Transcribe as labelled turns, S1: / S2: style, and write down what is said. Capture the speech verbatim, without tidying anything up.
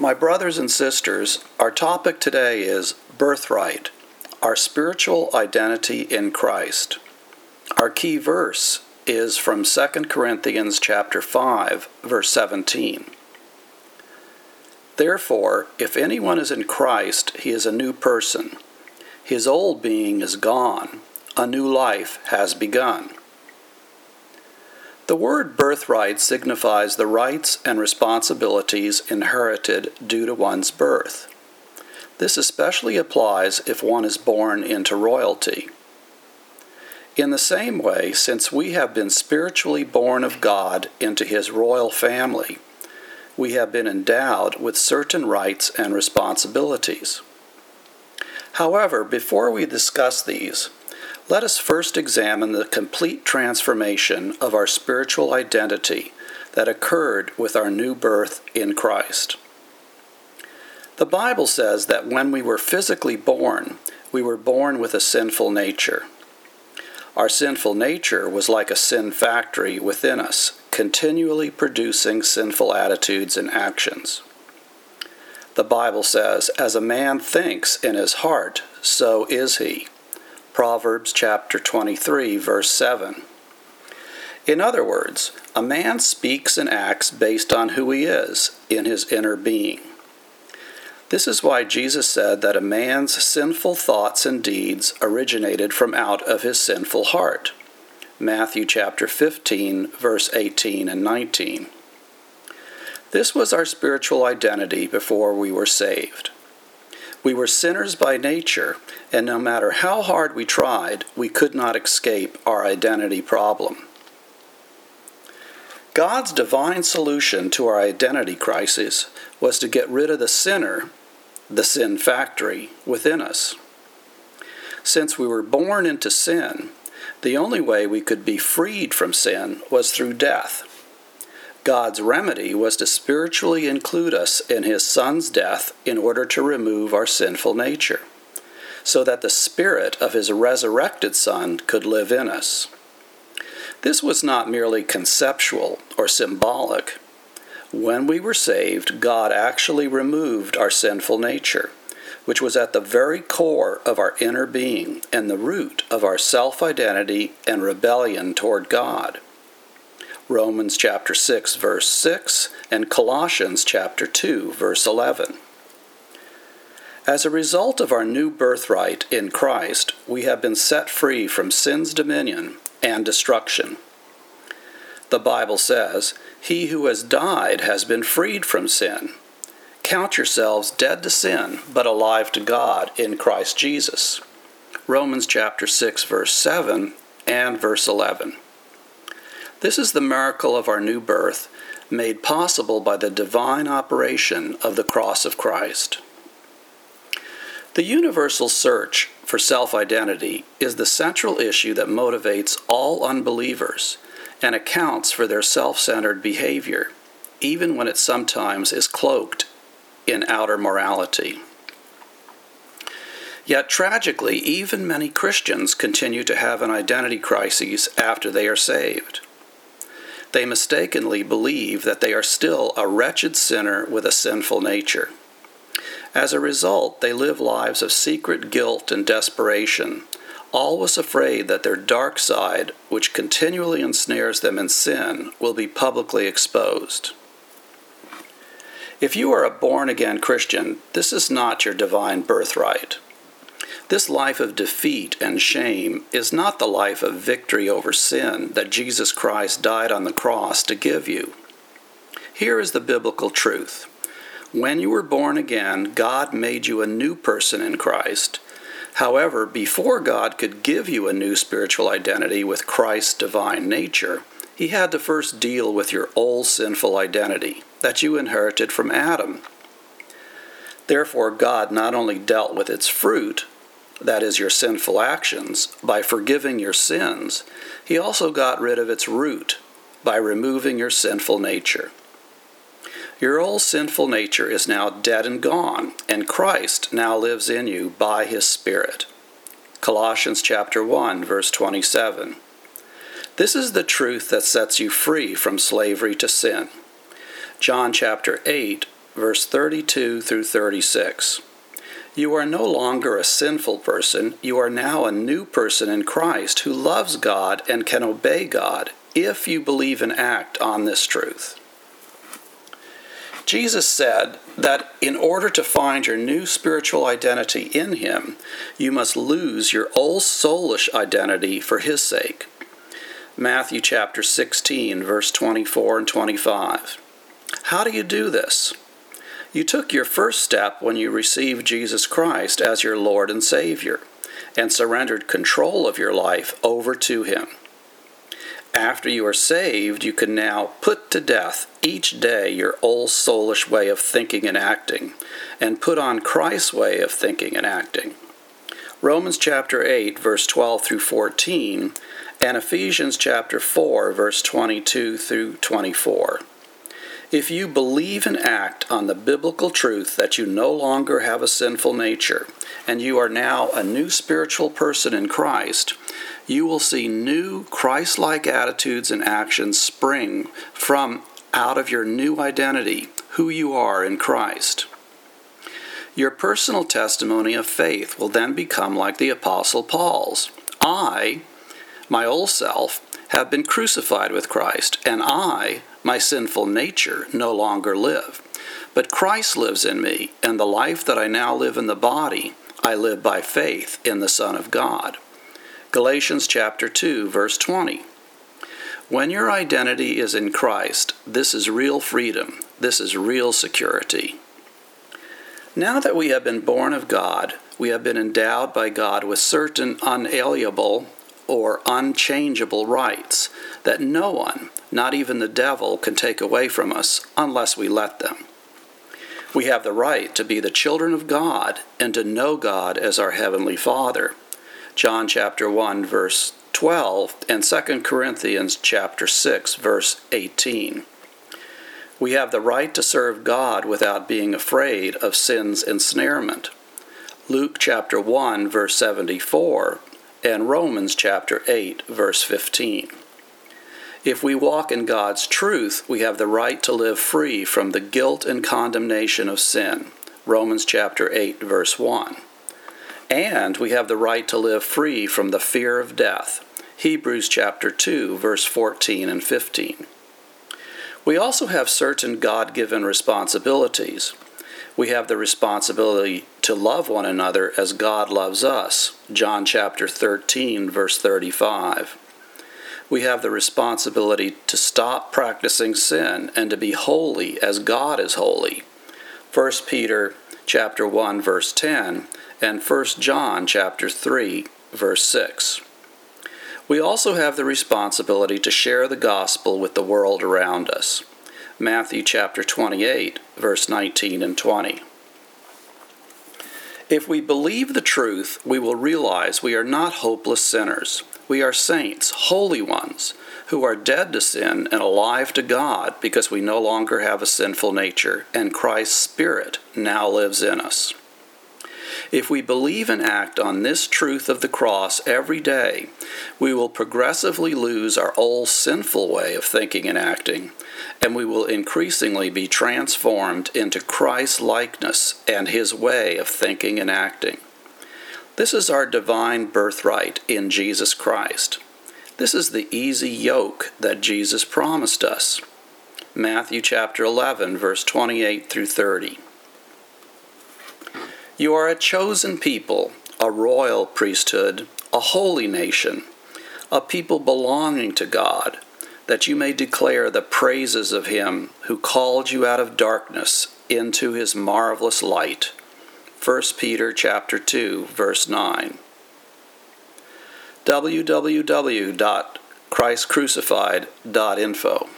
S1: My brothers and sisters, our topic today is birthright, our spiritual identity in Christ. Our key verse is from Second Corinthians chapter five, verse seventeen. Therefore, if anyone is in Christ, he is a new person. His old being is gone, a new life has begun. The word birthright signifies the rights and responsibilities inherited due to one's birth. This especially applies if one is born into royalty. In the same way, since we have been spiritually born of God into His royal family, we have been endowed with certain rights and responsibilities. However, before we discuss these, let us first examine the complete transformation of our spiritual identity that occurred with our new birth in Christ. The Bible says that when we were physically born, we were born with a sinful nature. Our sinful nature was like a sin factory within us, continually producing sinful attitudes and actions. The Bible says, "As a man thinks in his heart, so is he." Proverbs chapter twenty-three, verse seven. In other words, a man speaks and acts based on who he is in his inner being. This is why Jesus said that a man's sinful thoughts and deeds originated from out of his sinful heart. Matthew chapter fifteen, verse eighteen and nineteen. This was our spiritual identity before we were saved. We were sinners by nature, and no matter how hard we tried, we could not escape our identity problem. God's divine solution to our identity crisis was to get rid of the sinner, the sin factory, within us. Since we were born into sin, the only way we could be freed from sin was through death. God's remedy was to spiritually include us in His Son's death in order to remove our sinful nature, so that the Spirit of His resurrected Son could live in us. This was not merely conceptual or symbolic. When we were saved, God actually removed our sinful nature, which was at the very core of our inner being and the root of our self-identity and rebellion toward God. Romans chapter six, verse six, and Colossians chapter two, verse eleven. As a result of our new birthright in Christ, we have been set free from sin's dominion and destruction. The Bible says, "He who has died has been freed from sin. Count yourselves dead to sin, but alive to God in Christ Jesus." Romans chapter six, verse seven and verse eleven. This is the miracle of our new birth, made possible by the divine operation of the cross of Christ. The universal search for self-identity is the central issue that motivates all unbelievers and accounts for their self-centered behavior, even when it sometimes is cloaked in outer morality. Yet tragically, even many Christians continue to have an identity crisis after they are saved. They mistakenly believe that they are still a wretched sinner with a sinful nature. As a result, they live lives of secret guilt and desperation, always afraid that their dark side, which continually ensnares them in sin, will be publicly exposed. If you are a born-again Christian, this is not your divine birthright. This life of defeat and shame is not the life of victory over sin that Jesus Christ died on the cross to give you. Here is the biblical truth. When you were born again, God made you a new person in Christ. However, before God could give you a new spiritual identity with Christ's divine nature, He had to first deal with your old sinful identity that you inherited from Adam. Therefore, God not only dealt with its fruit, that is your sinful actions, by forgiving your sins, He also got rid of its root by removing your sinful nature. Your old sinful nature is now dead and gone, and Christ now lives in you by His Spirit. Colossians chapter one, verse twenty-seven. This is the truth that sets you free from slavery to sin. John chapter eight, verse thirty-two through thirty-six. You are no longer a sinful person. You are now a new person in Christ who loves God and can obey God if you believe and act on this truth. Jesus said that in order to find your new spiritual identity in Him, you must lose your old soulish identity for His sake. Matthew chapter sixteen, verse twenty-four and twenty-five. How do you do this? You took your first step when you received Jesus Christ as your Lord and Savior and surrendered control of your life over to Him. After you are saved, you can now put to death each day your old soulish way of thinking and acting and put on Christ's way of thinking and acting. Romans chapter eight, verse twelve through fourteen, and Ephesians chapter four, verse twenty-two through twenty-four. If you believe and act on the biblical truth that you no longer have a sinful nature, and you are now a new spiritual person in Christ, you will see new Christ-like attitudes and actions spring from out of your new identity, who you are in Christ. Your personal testimony of faith will then become like the Apostle Paul's. I, my old self, have been crucified with Christ, and I, my sinful nature, no longer live. But Christ lives in me, and the life that I now live in the body, I live by faith in the Son of God. Galatians chapter two, verse twenty. When your identity is in Christ, this is real freedom. This is real security. Now that we have been born of God, we have been endowed by God with certain unalienable or unchangeable rights that no one, not even the devil, can take away from us unless we let them. We have the right to be the children of God and to know God as our Heavenly Father. John chapter one, verse twelve, and Second Corinthians chapter six, verse eighteen. We have the right to serve God without being afraid of sin's ensnarement. Luke chapter one, verse seventy-four, and Romans chapter eight, verse fifteen. If we walk in God's truth, we have the right to live free from the guilt and condemnation of sin. Romans chapter eight, verse one. And we have the right to live free from the fear of death. Hebrews chapter two, verse fourteen and fifteen. We also have certain God-given responsibilities. We have the responsibility to love one another as God loves us. John chapter thirteen, verse thirty-five. We have the responsibility to stop practicing sin and to be holy as God is holy. First Peter chapter one, verse ten, and First John chapter three, verse six. We also have the responsibility to share the gospel with the world around us. Matthew chapter twenty-eight, verse nineteen and twenty. If we believe the truth, we will realize we are not hopeless sinners. We are saints, holy ones, who are dead to sin and alive to God because we no longer have a sinful nature, and Christ's Spirit now lives in us. If we believe and act on this truth of the cross every day, we will progressively lose our old sinful way of thinking and acting, and we will increasingly be transformed into Christ's likeness and His way of thinking and acting. This is our divine birthright in Jesus Christ. This is the easy yoke that Jesus promised us. Matthew chapter eleven, verse twenty-eight through thirty. You are a chosen people, a royal priesthood, a holy nation, a people belonging to God, that you may declare the praises of Him who called you out of darkness into His marvelous light. First Peter chapter two, verse nine. w w w dot christ crucified dot info